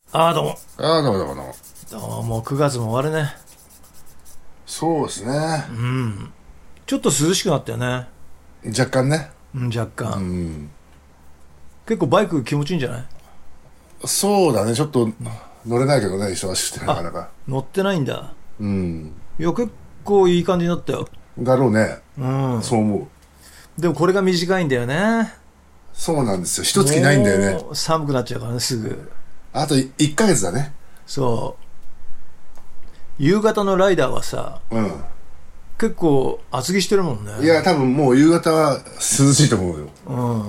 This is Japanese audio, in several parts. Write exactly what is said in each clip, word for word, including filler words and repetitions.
ああ、どうも。 ああ、どうもどうもどうも。 どうも、くがつも終わるね。 そうですね。 うん。ちょっと涼しくなったよね。 若干ね。 うん、若う干。 ん。 結構バイク気持ちいいんじゃない？ そうだね。ちょっと乗れないけどね、忙しくてなかなか。 乗ってないんだ。 うん。 いや、結構いい感じになったよ。 だろうね。 うん。 そう思う。 でもこれが短いんだよね。 そうなんですよ。一月ないんだよね。 もう寒くなっちゃうからね、すぐ。 あといっかげつだね。 そう。夕方のライダーはさ、 うん。 結構厚着してるもんね。 いや、多分もう夕方は涼しいと思うよ。 うん。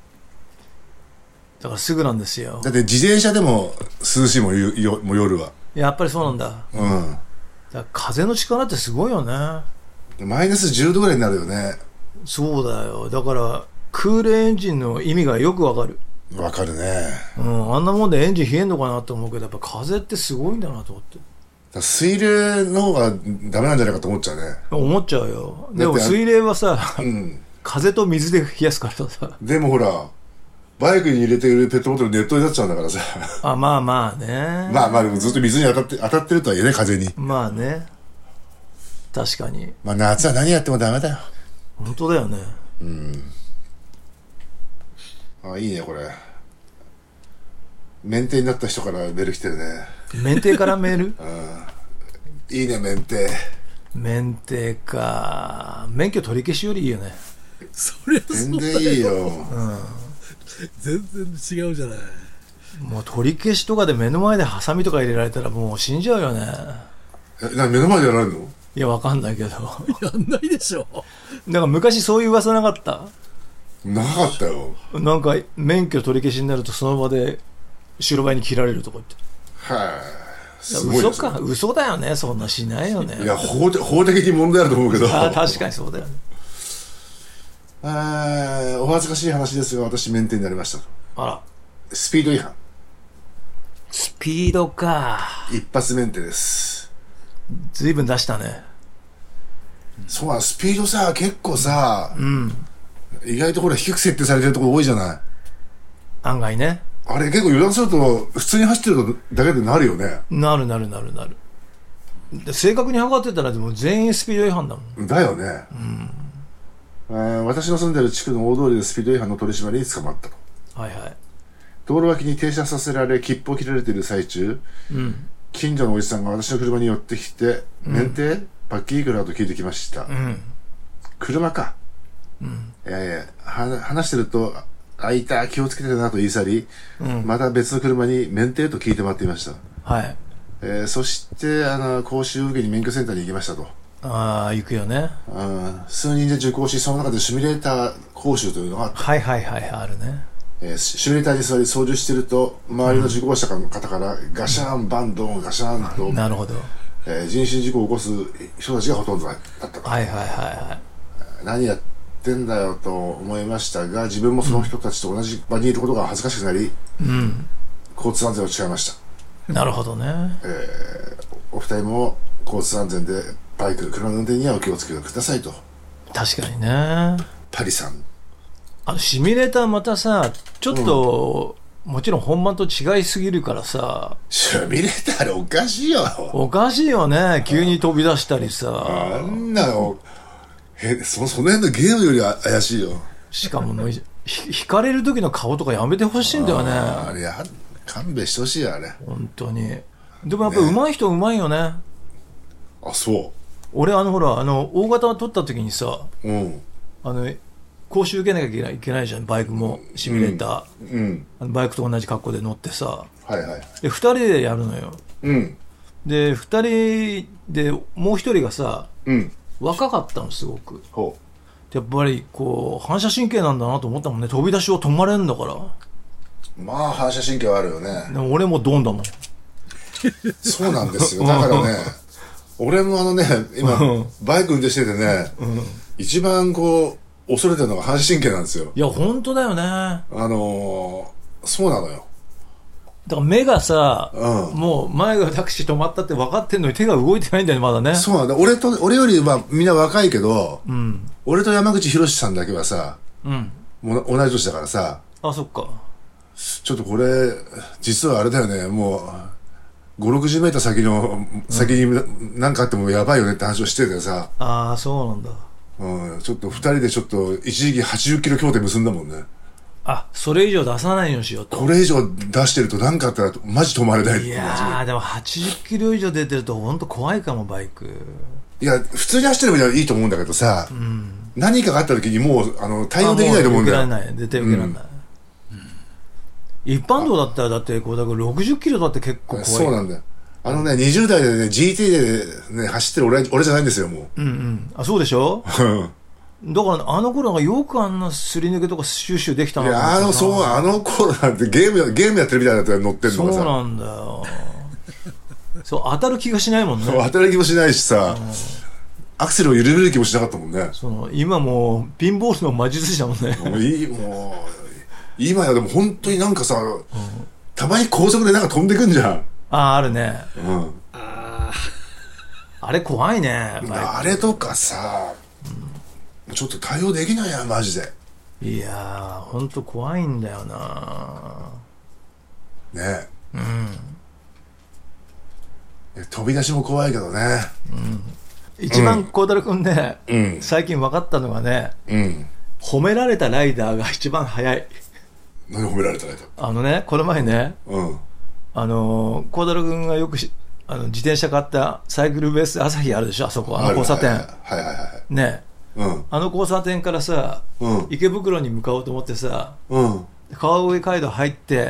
だからすぐなんですよ。 だって自転車でも涼しいもん、ゆよもう夜は。 やっぱりそうなんだ。 うだから風の力ってすごいよね。 ん。マイナスじゅうどぐらいになるよね。 そうだよ。だから空冷エンジンの意味がよくわかる。 わかるね。 うん、あんなもんでエンジン冷えんのかなと思うけど、やっぱ風ってすごいんだなと思って。 だから水冷の方がダメなんじゃないかと思っちゃうね。 思っちゃうよ。でもだって水冷はさ、 うん。 風と水で冷やすからさ。 でもほら、バイクに入れてるペットボトル熱湯になっちゃうんだからさ。 あ、まあまあね。 まあまあでもずっと水に当たって、当たってるとはいえね、風に。 まあね。確かに。 まあ夏は何やってもダメだよ。 本当だよね。 あ、いいね、これ。免停になった人からメール来てるね。 免停からメール？ いいね、免停。 免停か。免許取り消しよりいいよね。 そりゃ全そう然いいよ。 全然違うじゃない。 もう取り消しとかで目の前でハサミとか入れられたらもう死んじゃうよね。 え、な、目の前でやられるの？ いや、わかんないけど。 やんないでしょ。 なんか昔そういう噂なかった？ なかったよ。 なんか免許取り消しになるとその場で白バイに切られるとか言って。 はい。すごいですね。 嘘か、嘘だよね。そんなしないよね。 いや、法的、法的に問題あると思うけど。 あ、確かにそうだよね。 あー、お恥ずかしい話ですが、私免停になりましたと。 あら、 スピード違反。 スピードか。 一発免停です。 ずいぶん出したね。 そうな、スピードさ、結構さ、意外とこれ低く設定されてるところ多いじゃない。 案外ね。 あれ結構油断すると、普通に走ってるだけでなるよね。 なるなるなるなる。で正確に測ってたらでも全員スピード違反だもん。 だよね。あー、私の住んでる地区の大通りでスピード違反の取り締まりに捕まったと。 はいはい。 道路脇に停車させられ、切符を切られている最中、 うん。 近所のおじさんが私の車に寄ってきて、免停パッキーいくらと聞いてきました。 うん。 車か。いやいや、は話してると、あ、いた、気をつけてなと言い去り、また別の車に免停と聞いて回っていました。 はい。 えーそして、あの、講習受けに免許センターに行きましたと。 ああ、行くよね。 うん数人で受講し、その中でシミュレーター講習というのがあった。 はいはいはい、あるね。 えーシミュレーターに座り操縦してると、周りの受講者の方からガシャン、バンドン、ガシャンと、 なるほど。 えー人身事故を起こす人たちがほとんどだったと。 はいはいはいはい。 何やってんだよと思いましたが、自分もその人たちと同じ場にいることが恥ずかしくなり、交通安全を誓いました。 なるほどね。 お二人も交通安全でバイク、車の運転にはお気をつけくださいと。 確かにね。 パリさん。 あのシミュレーターまたさ、ちょっと、もちろん本番と違いすぎるからさ、 シミュレーターあれおかしいよ。 おかしいよね。急に飛び出したりあさ。 んなの、へそその辺のゲームよりは怪しいよ。 しかももうひ引かれる時の顔とかやめてほしいんだよね。 あれや、勘弁してほしいよ、あれ。 本当に。でもやっぱ上手い人上手いよね。 あ、そ俺あのほら、あの、大型を取った時にさ、 う。うん。 あの、講習受けなきゃいけないいけないじゃん。バイクも、シミュレーター。 うん。 あのバイクと同じ格好で乗ってさ。 はいはい。 で、二人でやるのよ。 うん。 で、二人で、もう一人がさ、 うん。 若かったの、すごく。 ほやっぱり、こう、反射神経なんだなと思ったもんね。飛び出しを止まれんだから。 う。まあ、反射神経はあるよね。 でも俺もドンだもん。 そうなんですよ。だからね、俺もあのね、今、バイク運転しててね、一番こう、恐れてるのが反射神経なんですよ。 いや、本当だよね。 あのー、そうなのよ。 だから目がさ、 うんもう前がタクシー止まったって分かってんのに手が動いてないんだよね、まだね。 そうなんだ。俺と、俺よりはみんな若いけど、 うん。 俺と山口博さんだけはさ、 うん。 もう同じ年だからさ、 あ、そっか。 ちょっとこれ実はあれだよね、もうご、ろくじゅうメーター先の先に何かあってもやばいよねって話をしててさ、 ああ、そうなんだ。 うん、ちょっとふたりでちょっと一時期はちじゅっキロ協定結んだもんね。 あ、それ以上出さないようにしようと。 これ以上出してると何かあったらマジ止まれないっていいう感やー、でもはちじゅっキロ以上出てると本当怖いかも、バイク。 じ。いや、普通に走ってればいいと思うんだけどさ、うん、何かがあった時にもうあの対応できないと思うんだよ。 受けられない、絶対受けられない。うん一般道だったらだってこうだからろくじゅっキロだって結構怖い。 そうなんだよ。あのねにじゅう代でね ジーティー でね走ってる俺俺じゃないんですよもう。うんうん。あそうでしょ。だからあの頃がよくあんなすり抜けとかシューシューできたの。 いやあのそうあの頃なんてゲームゲームやってるみたいなやつが乗ってるのがさ。 そうなんだよ。そう当たる気がしないもんね。 そう当たる気もしないしさ、うん、アクセルを緩める気もしなかったもんね。 その今もうピンボールの魔術師だもんね。 もういいもう。今やでも本当になんかさ、うん、たまに高速でなんか飛んでくんじゃん。 ああ、あるね。 うん。 ああれ怖いね。 あれとかさ、うん、ちょっと対応できないやん、マジで。 いやー、ほんと怖いんだよな。 ねえ。うん。 飛び出しも怖いけどね。 うん。一番孝太郎君ね、うん、最近分かったのがね、 うん、 褒められたライダーが一番速い。 何褒められたライダー？ あのね、この前ね、 うん、 あの孝太郎君がよくしあの自転車買ったサイクルベース朝日あるでしょ、あそこ、あの交差点。 はいはいはいはい。 ね、 うん、 あの交差点からさ、 うん、 池袋に向かおうと思ってさ、 うん、 川越街道入って、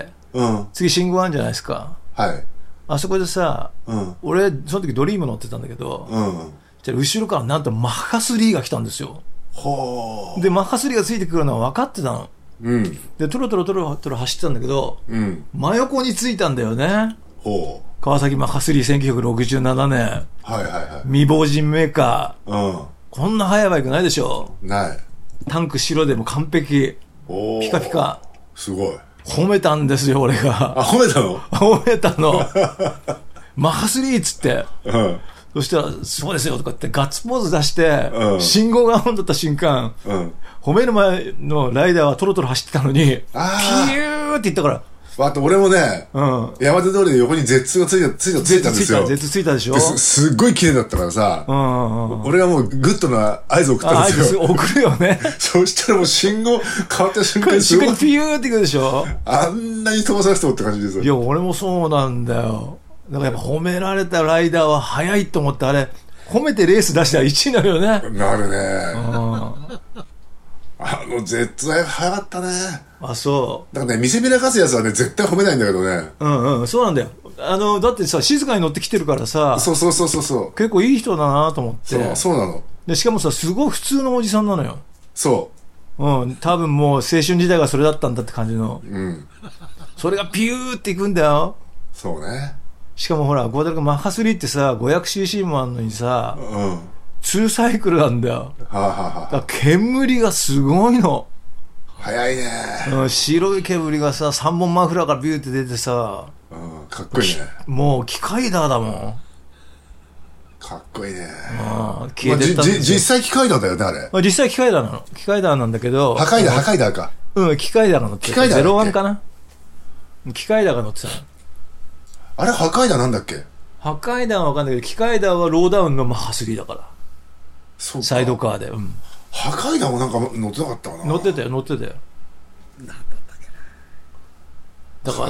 うん、 次信号あるんじゃないですか。 はい。 あそこでさ、 うん、 俺、その時ドリーム乗ってたんだけど、 うん、 じゃ後ろからなんとマッハスリーが来たんですよ。 ほー。 で、マッハスリーがついてくるのは分かってたの。 うん、 で、トロトロトロトロ走ってたんだけど、 うん、 真横についたんだよね。 ほう。 川崎マッハスリーせんきゅうひゃくろくじゅうななねん。 はいはいはい。 未亡人メーカー。うん。 こんな速いバイクないでしょ。 ない。 タンク白でも完璧。 おー。 ピカピカ。 すごい。 褒めたんですよ、俺が。 あ、褒めたの？ 褒めたの。マッハスリーっつって。 うん。 そしたら、そうですよとかってガッツポーズ出して、 うん、 信号が青になった瞬間、 うん、 褒める前のライダーはトロトロ走ってたのに、ピューって言ったから。 あと俺もね、 うん、 山手通りで横に ゼッツー がついた、ついた、ついたんですよ。 ゼッツー ついたでしょ。 す、すっごい綺麗だったからさ、 うんうんうん、 俺はもうグッドな合図を送ったんですよ。 合図送るよね。 そしたらもう信号変わった瞬間にすごい。 ピューっていくでしょ。 あんなに飛ばされてもって感じですよ。 いや、俺もそうなんだよ。だからやっぱ褒められたライダーは速いと思って、あれ、褒めてレース出したらいちいになるよね。 なるね。 うんあの ゼッツー は早かったね。 あ、そう。 だからね、見せびらかすやつはね、絶対褒めないんだけどね。 うんうん、そうなんだよ。あの、だってさ、静かに乗ってきてるからさ、 そうそうそうそうそう。 結構いい人だなと思って。 そう、そうなの。 で、しかもさ、すごい普通のおじさんなのよ。 そう。うん、多分もう青春時代がそれだったんだって感じの。 うん。 それがピューっていくんだよ。 そうね。 しかもほら、ゴーダル君マッハスリーってさ、ごひゃくシーシー もあんのにさ、 うん。 ツーサイクルなんだよ。 はあ、はあはあ、 だから煙がすごいの。 早いね、 うん。白い煙がさ、さんぼんマフラーからビューって出てさ、 うん、かっこいいね。 もう機械だだもん。 かっこいいね。 ああ、消えてったんですよ。 まあ、実際機械だだよね、あれ。 まあ、実際機械だなの。機械だなんだけど。 破壊だ、破壊だか。 うん、機械だが乗ってた。 機械だゼロワンかな。機械だが乗ってたの。 あれ、破壊だなんだっけ？ 破壊弾は分かんないけど、機械弾はローダウンのマッハスリーだから。 そうか。 サイドカーで。うん。 破壊弾もなんか乗ってなかったかな。 乗ってたよ、乗ってたよ。 なんだったっけな。だから、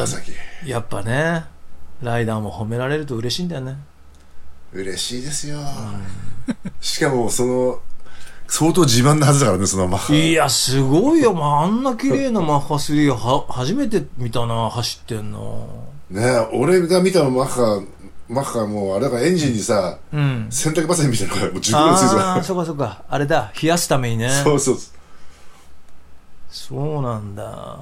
やっぱね、ライダーも褒められると嬉しいんだよね。 嬉しいですよ。うん、しかも、その、相当自慢なはずだからね、そのマッハ。 いや、すごいよ。まあ、あんな綺麗なマッハスリーは初めて見たな、走ってんの。 ねえ、俺が見たマッハ、マッハもう、あれだからエンジンにさ、うん、洗濯バサミみたいなのがもうじゅっこぐらいついてる。 ああ、そうかそうか。あれだ、冷やすためにね。 そうそう。 そうなんだ。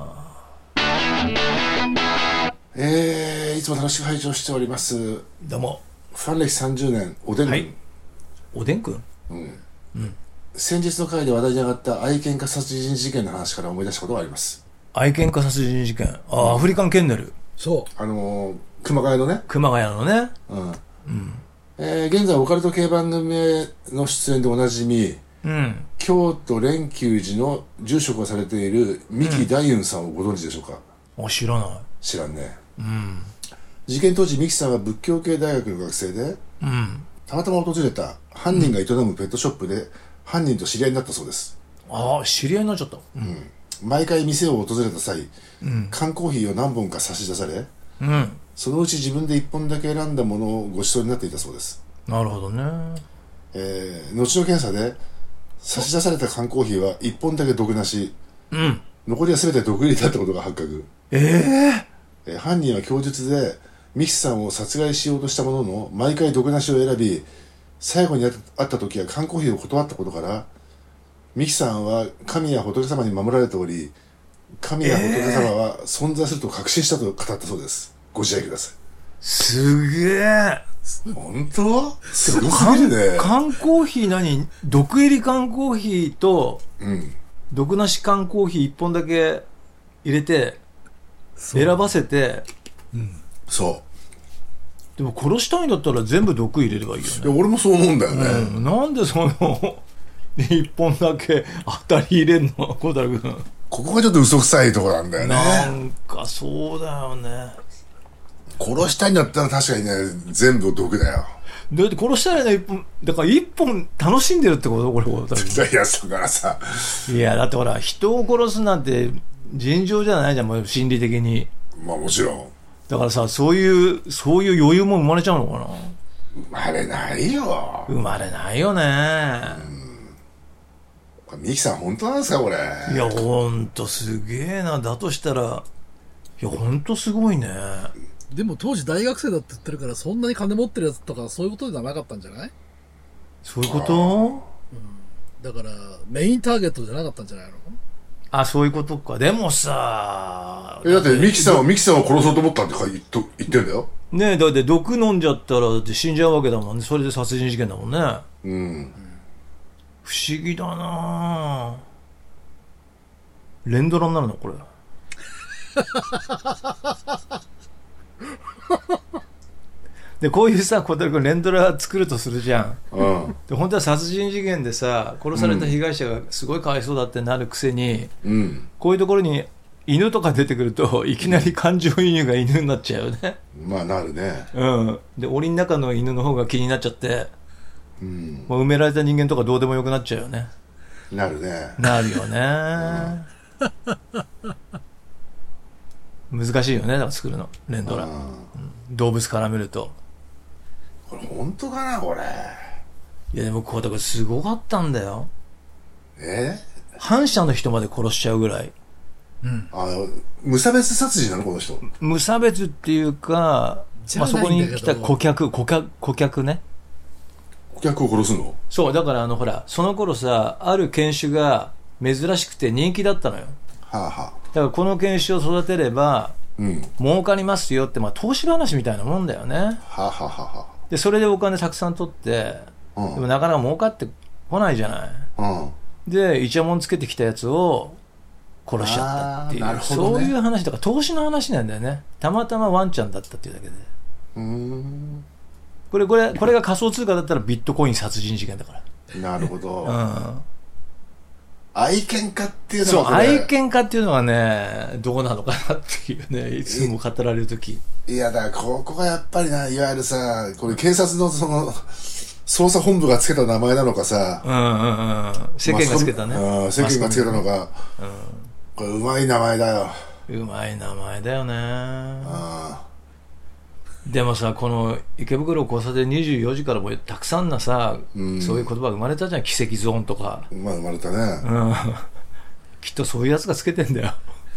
えー、いつも楽しく拝聴しております。 どうも。 ファン歴さんじゅうねん、おでんくん。はい、 おでんくん？ うん。うん。先日の回で話題に上がった愛犬家殺人事件の話から思い出したことがあります。 愛犬家殺人事件。ああ、アフリカンケンネル。 そう。 あのー、熊谷のね。 熊谷のね。 うん。うん。えー、現在オカルト系番組の出演でおなじみ、うん、京都蓮久寺の住職をされている三木大雲さんをご存知でしょうか？ あ、知らない。 知らんね。 うん。 事件当時、三木さんは仏教系大学の学生で、 うん。 たまたま訪れた犯人が営むペットショップで犯人と知り合いになったそうです。 ああ、知り合いになっちゃった。うん。 毎回店を訪れた際、うん、缶コーヒーを何本か差し出され、うん、そのうち自分でいっぽんだけ選んだものをご馳走になっていたそうです。 なるほどね。 えー、後の検査で差し出された缶コーヒーはいっぽんだけ毒なし、うん、残りは全て毒入りだったことが発覚。 えー、 えー、犯人は供述でミキさんを殺害しようとしたものの毎回毒なしを選び、最後に会った時は缶コーヒーを断ったことから、ミキさんは神や仏様に守られており、神や仏様は存在すると確信したと語ったそうです。ご自愛ください。 すげえ。 本当？すごすぎるね。 缶コーヒー何？毒入り缶コーヒーと、うん、毒なし缶コーヒーいっぽんだけ入れて選ばせて、 うん、そう。 でも殺したいんだったら全部毒入れればいいよね。 いや俺もそう思うんだよね。 うん、なんでそのいっぽんだけ当たり入れんの、小太郎君。 ここがちょっと嘘くさいところなんだよね。 なんかそうだよね。 殺したいんだったら確かにね、全部毒だよ。 だって殺したいのいっぽん、だからいっぽん楽しんでるってことこれ。いや、だからさ。 いや、だってほら、人を殺すなんて尋常じゃないじゃん、もう心理的に。 まあもちろん。 だからさ、そういう、そういう余裕も生まれちゃうのかな。 生まれないよ。 生まれないよね。 うん、ミキさん本当なんですかこれ。 いや、ほんとすげえな。だとしたら、いや、ほんとすごいね。 でも当時大学生だって言ってるから、そんなに金持ってるやつとかそういうことではなかったんじゃない？ そういうこと？うん、 だからメインターゲットじゃなかったんじゃないの？ あ、そういうことか。でもさ、 え、だってミキさんをミキさんを殺そうと思ったって言っと言ってんだよ。 ねえ、だって毒飲んじゃったらだって死んじゃうわけだもんね。それで殺人事件だもんね。うん。不思議だなぁ。連ドラになるのこれ。でこういうさ、小太郎君連ドラ作るとするじゃん、うん、で本当は殺人事件でさ、殺された被害者がすごいかわいそうだってなるくせに、うん、こういうところに犬とか出てくるといきなり感情移入が犬になっちゃうよね。 まあなるね、 うん、で檻の中の犬の方が気になっちゃって、うん、もう埋められた人間とかどうでもよくなっちゃうよね。 なるね。 なるよね、うん、難しいよね、だから作るの連ドラ、うん、動物絡めると。 これ本当かなこれ。 いやでもこれすごかったんだよ。 え反社の人まで殺しちゃうぐらい、 うん、あの無差別殺人なのこの人。 無差別っていうか、まあ、そこに来た顧客顧客顧客ね。 顧客を殺すの？ そうだから、あのほらその頃さ、ある犬種が珍しくて人気だったのよ。はあはあ、だからこの犬種を育てれば、うん、儲かりますよって、まあ、投資話みたいなもんだよね。はあはあはあ、でそれでお金たくさん取って、うん、でもなかなか儲かってこないじゃない、うん、でイチャモンつけてきたやつを殺しちゃったっていう、なるほどね、そういう話だから投資の話なんだよね。たまたまワンちゃんだったっていうだけで。うーん、これこれこれが仮想通貨だったらビットコイン殺人事件だから。 なるほど、うん、愛犬家っていうのは、 そう、愛犬家っていうのはね、どうなのかなっていうね、いつも語られるとき。 いや、だからここがやっぱりな、いわゆるさ、これ警察のその捜査本部がつけた名前なのかさ、うんうんうん、世間がつけたね、まあ、世間がつけたのか、うん、これうまい名前だよ。 うまい名前だよね。あ、でもさ、この池袋交差点にじゅうよじからもたくさんなさ、うん、そういう言葉生まれたじゃん。奇跡ゾーンとか。 まあ生まれたね、うん、 きっとそういうやつがつけてんだよ。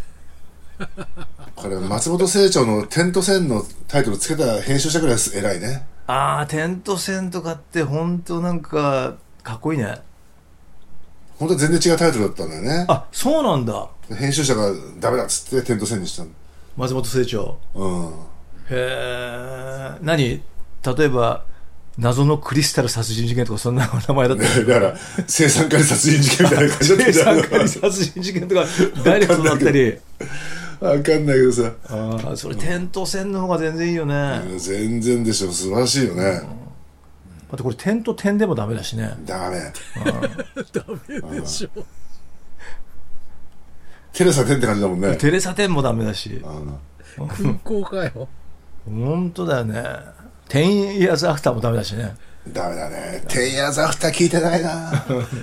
これ松本清張の点と線のタイトルつけた編集者ぐらい偉いね。 ああ、点と線とかって本当なんかかっこいいね。 本当は全然違うタイトルだったんだよね。 あ、そうなんだ。 編集者がダメだっつって点と線にしたの、 松本清張。うん。へえ。何、例えば謎のクリスタル殺人事件とかそんな名前だった。 だから青酸カリ殺人事件みたいな感じだった。 青酸カリ殺人事件とかダイレクトだったり。 わかんないけどさ。 ああ、それ点と線の方が全然いいよね。 うん、全然でしょ。素晴らしいよね。うん、だってこれ点と点でもダメだしね。 ダメ。 ダメでしょ。 テレサテンって感じだもんね。 テレサテンもダメだし。 空港かよ。 本当だよね。テンイヤーズアフターもダメだしね。 ダメだね。テンイヤーズアフター聞いてないな。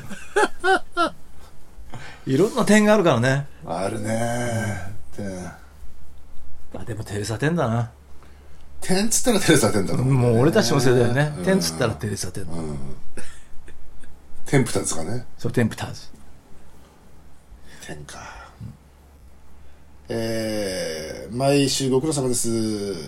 いろんな点があるからね。 あるね。 あ、でもテレサテンだな。 テンっつったらテレサテンだと思う、ね。 もう俺たちの世代だよね。テンっつったらテレサテン、うん、 テンプターズかね。 そう、テンプターズ。 テンか。うん、えー、毎週ご苦労様です。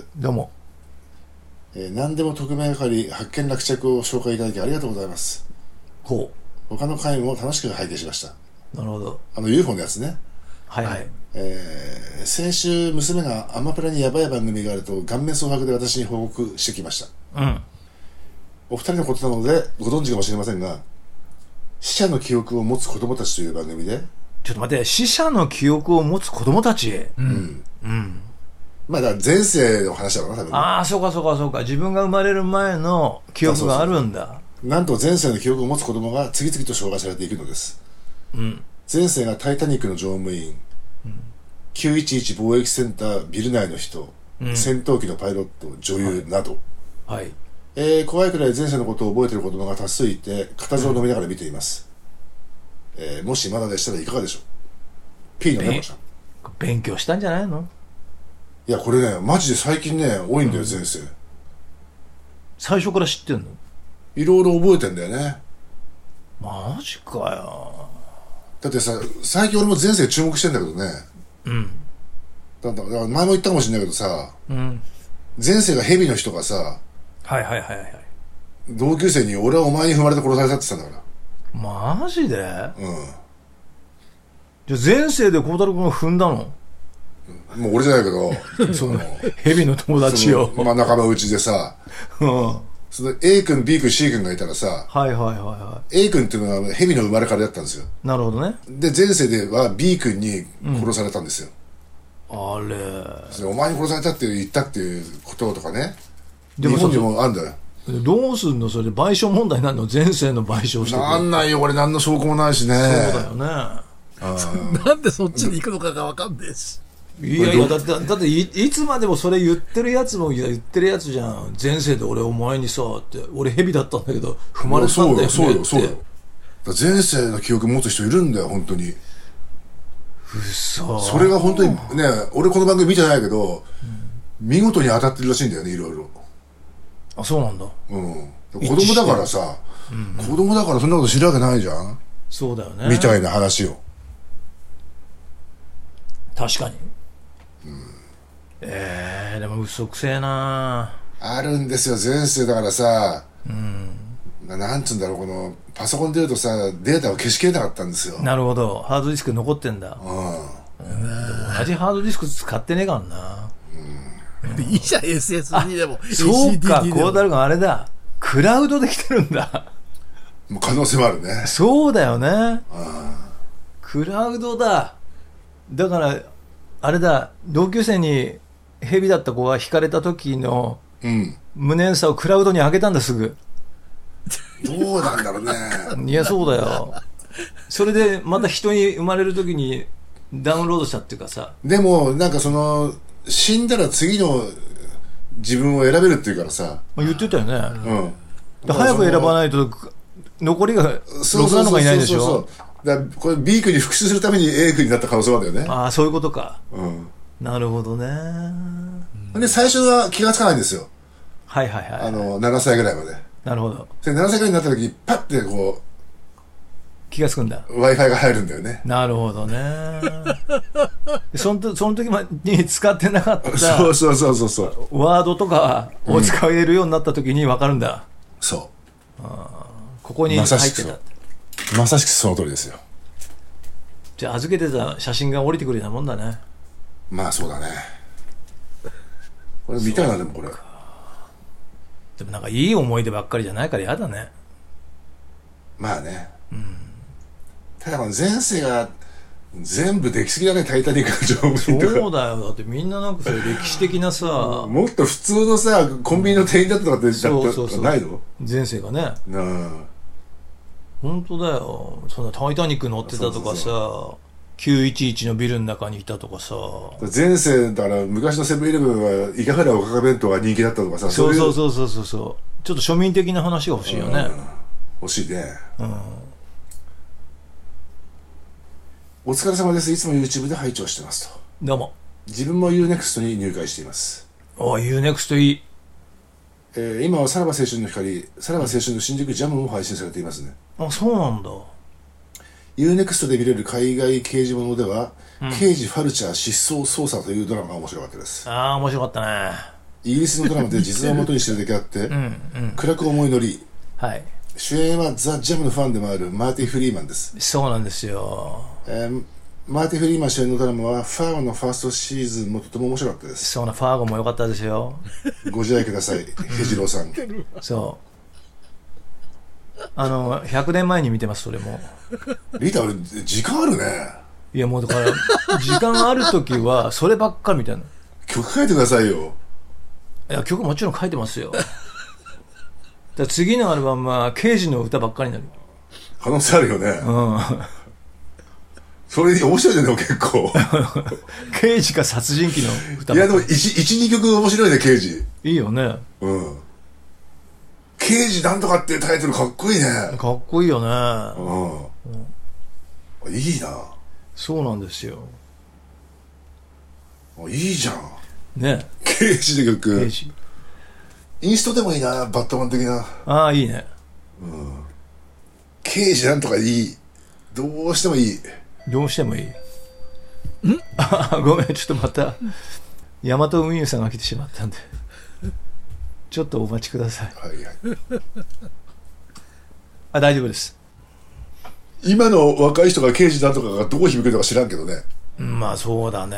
どうも。 えー、何でも特命係発見落着を紹介いただきありがとうございます。 ほう。他の回も楽しく拝見しました。 なるほど。 あの ユーフォー のやつね。 はいはい。 えー、先週娘がアマプラにヤバい番組があると顔面蒼白で私に報告してきました。うん。お二人のことなのでご存知かもしれませんが、死者の記憶を持つ子供たちという番組で。 ちょっと待って、死者の記憶を持つ子供たち。うん。うん。 まあだから前世の話だろうな、多分、ね。 ああ、そうかそうかそうか。自分が生まれる前の記憶があるんだ。そうそうそう。なんと前世の記憶を持つ子供が次々と紹介されていくのです。うん。前世がタイタニックの乗務員、うん、きゅういちいち貿易センタービル内の人、うん、戦闘機のパイロット、女優など、はいはい、えー、怖いくらい前世のことを覚えている子供が多数いて固唾を飲みながら見ています、うん、えー、もしまだでしたらいかがでしょう。 P の猫ちゃん勉強したんじゃないの。 いやこれねマジで最近ね多いんだよ、うん、前世。 最初から知ってんの。 いろいろ覚えてんだよね。 マジかよ。 だってさ、最近俺も前世注目してんだけどね。うん。だだから前も言ったかもしれないけどさ、うん、前世が蛇の人がさ、 はいはいはいはい。 同級生に俺はお前に踏まれて殺されたって言ってたんだから。マジで？うん。じゃあ前世で孝太郎君が踏んだの？ もう俺じゃないけど、 その蛇の友達を。 まあ仲間内でさ、うん。その A 君 B 君 C 君がいたらさ、 はいはいはいはい、 A 君っていうのは蛇の生まれからだったんですよ。なるほどね。で前世では B 君に殺されたんですよ、うん、あれそれお前に殺されたって言ったっていうこととかね。でも日本にもあるんだよ。 どうすんのそれ。賠償問題になるの？前世の賠償してなんないよ。俺何の証拠もないしね。そうだよね。 あなんでそっちに行くのかが分かんないし。 いやいや、だって、だってい、いつまでもそれ言ってるやつも言ってるやつじゃん。前世で俺お前にさ、って、俺蛇だったんだけど、踏まれたんだよねって。そうよ、そうよ、 そうよ。前世の記憶持つ人いるんだよ、本当に。 嘘。 それが本当に、ね、俺この番組見てないけど、うん、見事に当たってるらしいんだよね、いろいろ。 あ、そうなんだ。 うん。子供だからさ、うん、子供だからそんなこと知るわけないじゃん。 そうだよね。 みたいな話を。 確かに。うん、えー、でも嘘くせえな。 あるんですよ前世だからさ、うん、なんつうんだろう、このパソコン出るとさデータを消しきれなかったんですよ。 なるほど、ハードディスク残ってんだ。うん、うん、でも同じハードディスク使ってねえからな、 うん、いいじゃん エスエスディー でも。 そうか、孝太郎君あれだ、クラウドできてるんだ。 もう可能性もあるね。 そうだよね、うん、クラウドだ。だからあれだ、同級生にヘビだった子が惹かれた時の無念さをクラウドに上げたんだ、すぐ。 どうなんだろうね。 いや、そうだよ。それでまた人に生まれる時にダウンロードしたっていうかさ。 でもなんかその死んだら次の自分を選べるっていうからさ、 まあ、言ってたよね、うん、で早く選ばないと残りがろくなのがいないんでしょ。そうそうそうそう、だこれ B 君に復讐するために A 君になった可能性もあるんだよね。ああ、そういうことか、うん、なるほどね、 うん、で最初は気がつかないんですよ。 はいはいはい、 あのななさいぐらいまで。 なるほど。 でななさいぐらいになった時にパッてこう気がつくんだ。 Wi-Fi が入るんだよね。 なるほどね。そのその時に使ってなかったそうそうそうそうそうワードとかを使えるようになった時に分かるんだ、 うん、そう、 あ、ここに入ってた。 まさしくその通りですよ。 じゃあ預けてた写真が降りてくるようなもんだね。 まあそうだね。これ見たいな。でもこれでもなんかいい思い出ばっかりじゃないから嫌だね。 まあね、うん、ただ前世が全部できすぎだね。タイタニックの乗務員とか。そうだよ。だってみんななんかそういう歴史的なさもっと普通のさコンビニの店員だったとかって、うん、そうそうそうないの前世がね。うん、本当だよ。そんなタイタニック乗ってたとかさ、 きゅういちいちのビルの中にいたとかさ。 前世だから昔のセブンイレブンはイカフラおかか弁当が人気だったとかさ。 そうそうそうそうそうそう。ちょっと庶民的な話が欲しいよね。 欲しいね。 うん。 お疲れ様です。いつも YouTube で拝聴してますと。 どうも。 自分も ユーネクスト に入会しています。 おい、ユーネクスト いい。 えー、今はさらば青春の光、さらば青春の新宿ジャムも配信されていますね。 あ、そうなんだ。 ユーネクスト で見れる海外刑事ものでは、うん、刑事ファルチャー失踪捜査というドラマが面白かったです。 ああ、面白かったね。 イギリスのドラマで実話を元にしてるだけあって、うん、うん、暗く思い乗り、 はい、 主演はザ・ジャムのファンでもあるマーティ・フリーマンです。 そうなんですよ。 えー、マーティ・フリーマン主演のドラマはファーゴのファーストシーズンもとても面白かったです。 そうな、ファーゴも良かったですよ。 ご自愛ください、ヘジローさん。 そうあのひゃくねんまえに見てます。それもリータ、俺時間あるね。 いやもうだから時間ある時はそればっかりみたいな。 曲書いてくださいよ。 いや曲もちろん書いてますよ。だから次のアルバムは刑事の歌ばっかりになる可能性あるよね。 うんそれ面白いね。結構刑事か殺人鬼の歌。 いやでも いちに 曲面白いね。刑事いいよね。 うん刑事なんとかっていうタイトルかっこいいね。 かっこいいよね。 うん、うん、いいな。そうなんですよ。 いいじゃんね。 刑事の曲。 刑事インストでもいいな。バットマン的な。 ああいいね。 うん刑事なんとかいい。どうしてもいい。 どうしてもいい。んあごめんちょっとまた大和運輸さんが来てしまったんでちょっとお待ちください。 はいはいあ大丈夫です。 今の若い人が刑事だとかがどこ響くのか知らんけどね。 まあそうだね。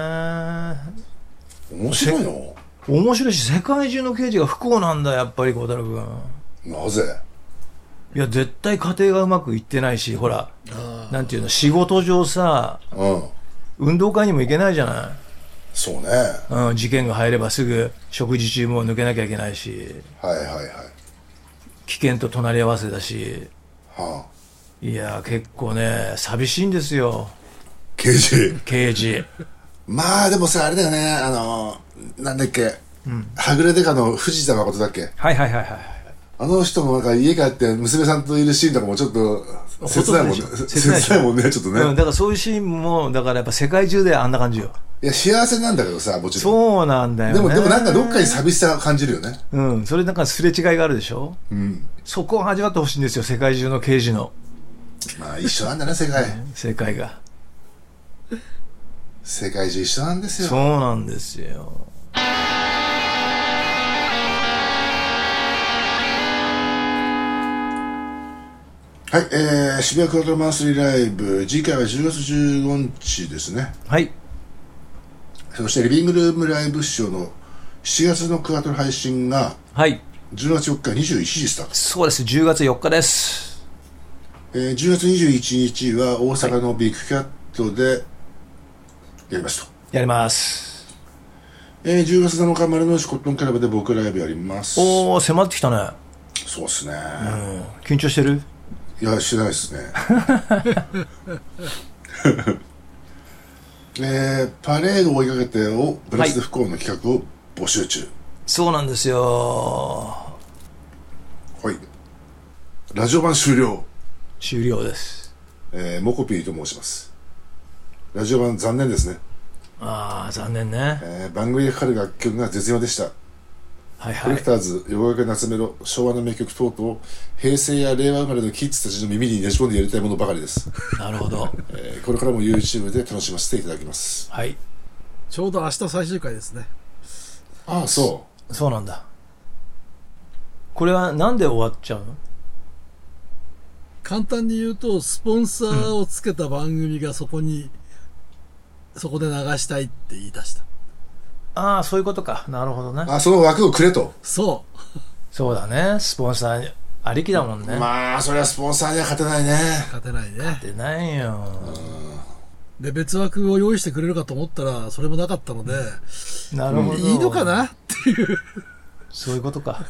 面白いの。 面白いし世界中の刑事が不幸なんだやっぱり孝太郎君。 なぜ。 いや絶対家庭がうまくいってないし、ほらなんていうの仕事上さ、うん、運動会にも行けないじゃない。 そうね、 うん、事件が入ればすぐ食事中も抜けなきゃいけないし、 はいはいはい、 危険と隣り合わせだし、はあ、いや結構ね寂しいんですよ刑事刑事まあでもさあれだよね、あのなんだっけ、うん、はぐれデカの藤田誠だっけ。 はいはいはいはい。 あの人もなんか家帰って娘さんといるシーンとかもちょっと切ないもんね。切ないもんねちょっとね、 うん、だからそういうシーンもだからやっぱ世界中であんな感じよ。 いや幸せなんだけどさ、もちろんそうなんだよね。 でもでもなんかどっかに寂しさを感じるよね。 うん、それなんかすれ違いがあるでしょ、うん、そこを味わってほしいんですよ世界中の刑事の。 まあ一緒なんだね世界世界が世界中一緒なんですよ。 そうなんですよ。 はい、えー、渋谷クワトロマンスリーライブ、次回はじゅうがつじゅうごにちですね。 はい。 そしてリビングルームライブショーのしちがつのクワトロ配信が、 はい。 じゅうがつよっかにじゅういちじスタート。 そうです、じゅうがつよっかです。 えー、じゅうがつにじゅういちにちは大阪のビッグキャットでやりますと。 やります。 えー、じゅうがつなのか丸の内コットンクラブで僕ライブやります。 おー、迫ってきたね。 そうっすね。 うん。緊張してる？ いや、してないですね。えー、パレードを追いかけてをブラスで不幸の企画を募集中、はい、 そうなんですよ。 はい。ラジオ版終了。 終了です。 えー、モコピーと申します。ラジオ版残念ですね。 ああ残念ね、 えー、番組でかかる楽曲が絶妙でした。 はいはい、 コレクターズ、横掛け夏メロ、昭和の名曲等々、平成や令和生まれのキッズたちの耳にねじ込んでやりたいものばかりです。 なるほど、 えー、これからも YouTube で楽しませていただきます。 はい。 ちょうど明日最終回ですね。 ああ、そう。 そうなんだ。これはなんで終わっちゃうの？ 簡単に言うと、スポンサーをつけた番組がそこに、うん、そこで流したいって言い出した。 ああそういうことか。なるほどね。 あ、その枠をくれと。 そうそうだね。スポンサーありきだもんね。 まあそれはスポンサーには勝てないね。 勝てないね。 勝てないよ。 で別枠を用意してくれるかと思ったらそれもなかったので、 なるほど、 いいのかなっていうそういうことか。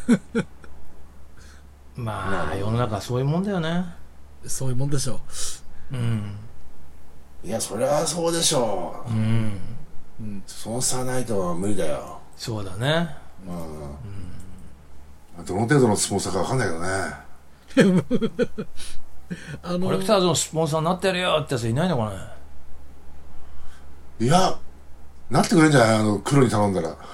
まあ世の中そういうもんだよね。 そういうもんでしょう。うん。 いやそれはそうでしょう、うんうん、スポンサーないと無理だよ。 そうだね、 うんうん、どの程度のスポンサーか分かんないけどねあのー、コレクターズのスポンサーになってやるよってやついないのかね。 いやなってくれるんじゃない、あの黒に頼んだら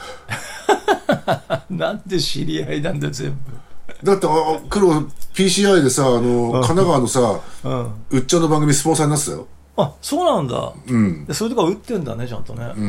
なんで知り合いなんだよ全部。 だってあ黒 ピーシーアイ でさ、あの神奈川のさ、うん、うっちゃんの番組スポンサーになってたよ。 あ、そうなんだ、 うん、 でそういうとこ打ってんだねちゃんとね、 うん、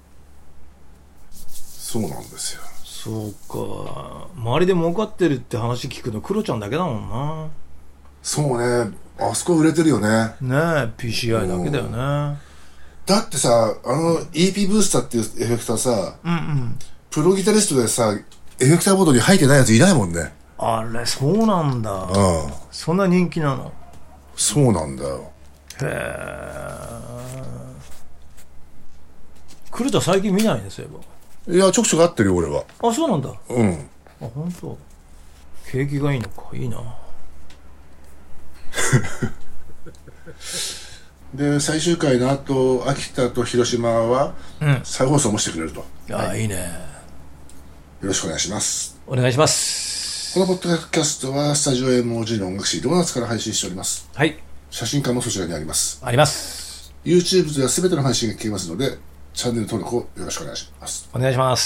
そうなんですよ。 そうか、周りで儲かってるって話聞くのクロちゃんだけだもんな。 そうね、あそこ売れてるよね。 ねえ ピーシーアイ だけだよね、うん、 だってさあの イーピー ブースターっていうエフェクターさ、うんうん、プロギタリストでさエフェクターボードに入ってないやついないもんね。 あれそうなんだ、うん、そんな人気なの。 そうなんだよ。 へえ。クロちゃん最近見ないんですよ。 いやちょくちょく合ってるよ俺は。 あ、そうなんだ。 うん。 あ、本当。景気がいいのか、いいなで最終回の後秋田と広島は再放送もしてくれると、 うん、ああ、はい、いいね。 よろしくお願いします。 お願いします。 このポッドキャストはスタジオ エムオージー の音楽誌ドーナツから配信しております。 はい。 写真館もそちらにあります。 あります。 YouTube では全ての配信が聞けますのでチャンネル登録をよろしくお願いします。 お願いします。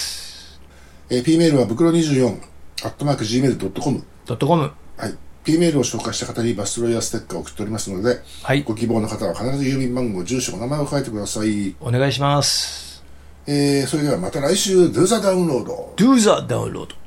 えー、P メールはぶくろにじゅうよんアットマーク ジーメールドットコムドットコム、 はい。P メールを紹介した方にバストロイヤーステッカーを送っておりますので、はい、ご希望の方は必ず郵便番号、住所、お名前を書いてください。 お願いします。 えー、それではまた来週 Do the download Do the download